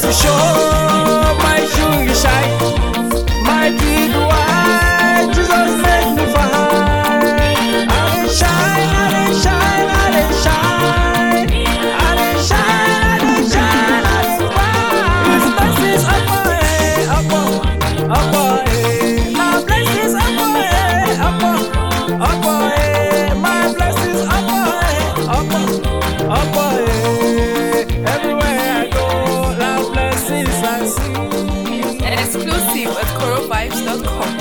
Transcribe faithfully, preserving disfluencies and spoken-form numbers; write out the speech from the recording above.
to show my shoe shine. My kid white, Jesus make me fine. I dey shine, I dey shine, I dey shine. I dey shine, I dey shine, I dey shine. His blessings up my head, up on, up my head. My blessings up my head, up on, up my head. My blessings up my head, up on, up my head. Everywhere I go, la blessings I see. Exclusive at coral vibes dot com.